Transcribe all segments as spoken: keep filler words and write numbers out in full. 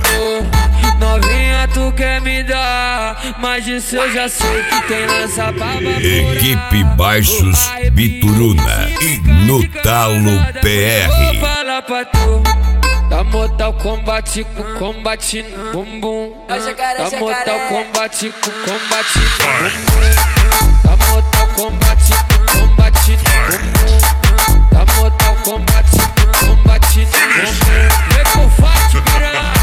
Novinha, tu quer me dar, mas disso eu já sei que tem lança pra baburar. Equipe Baixos Bituruna e no Talo P R. Fala pra tu, da Mortal Kombat com combate no bumbum. Da Mortal Kombat com combate no bumbum. Da Mortal Kombat com combate no bumbum. Da Mortal Kombat com combate no bumbum. Vem com forte, piranha.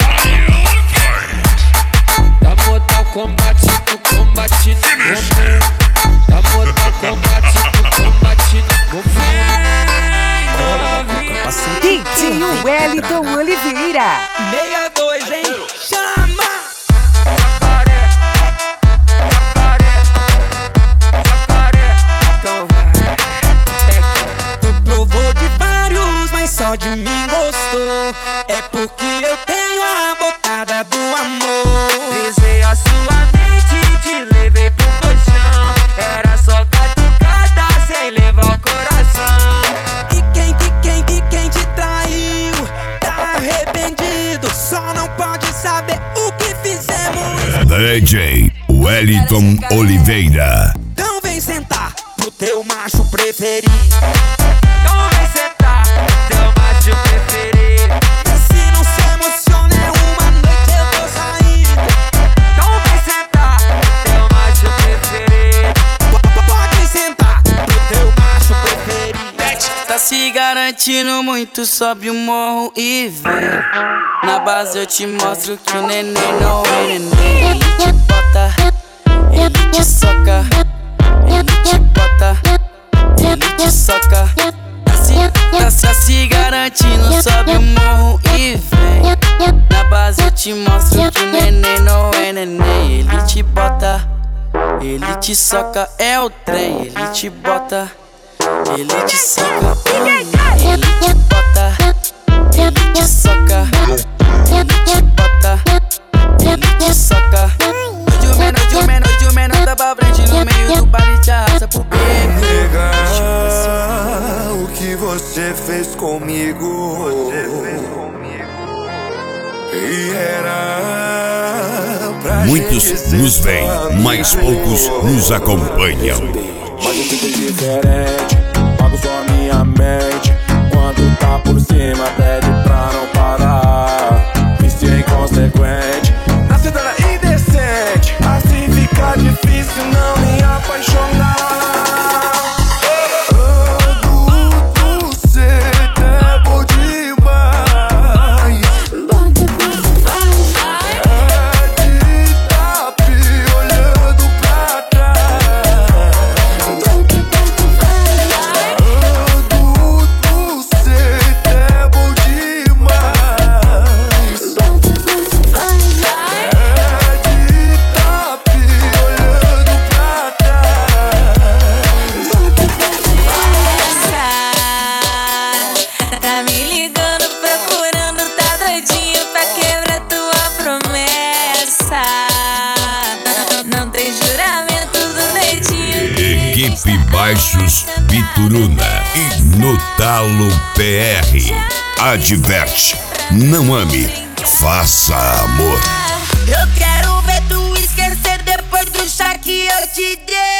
Da Mortal Kombat com combate no bumbum. Da Mortal Kombat com combate no bumbum. D J Wellington Oliveira. sessenta e dois, hein? Chama! Tu provou de vários, mas só de mim gostou. É porque eu tenho a botada do amor. Visei a sua mente, te levei pro colchão. Era só catucada sem levar o coração. E quem, que quem, que quem te traiu tá arrependido, só não pode saber o que fizemos. D J Wellington Oliveira. Então vem sentar pro teu macho preferido. Então vem sentar, teu macho preferido. E se não se emociona, é uma noite eu tô saindo. Então vem sentar, teu macho preferido. P- Pode sentar pro teu macho preferido. Tá se garantindo muito, sobe o morro e vem. Na base eu te mostro que o neném não é neném. Ele te bota, ele te soca. Ele te bota, ele te soca. Tá se, tá se, tá se garantindo, sobe o morro e vem. Na base eu te mostro que o neném não é neném. Ele te bota, ele te soca, é o trem. Ele te bota, ele te soca, ele te bota, ele te soca, ele te bota, ele te soca. Hoje o menor, hoje o menor, hoje o menor tá pra frente no meio do baile, te arrasta pro beco. Nega, o que você fez comigo? E era pra Muitos gente nos ser veem, mas poucos nos acompanham. Mas eu fico diferente, pago só a minha mente. Quando tá por cima, pede pra não parar. Vice inconsequente, na cidade indecente. Assim fica difícil não me apaixonar. Adulto, cê é bom demais. É de tap olhando pra trás. Adulto, cê é bom demais. É de tap olhando pra trás. Tá me ligando, procurando, tá doidinho pra quebrar tua promessa. Não tem juramento do dedinho. Equipe Baixos Bituruna e no Talo P R. Adverte, não ame, faça amor. Eu quero ver tu esquecer depois do chá que eu te dei.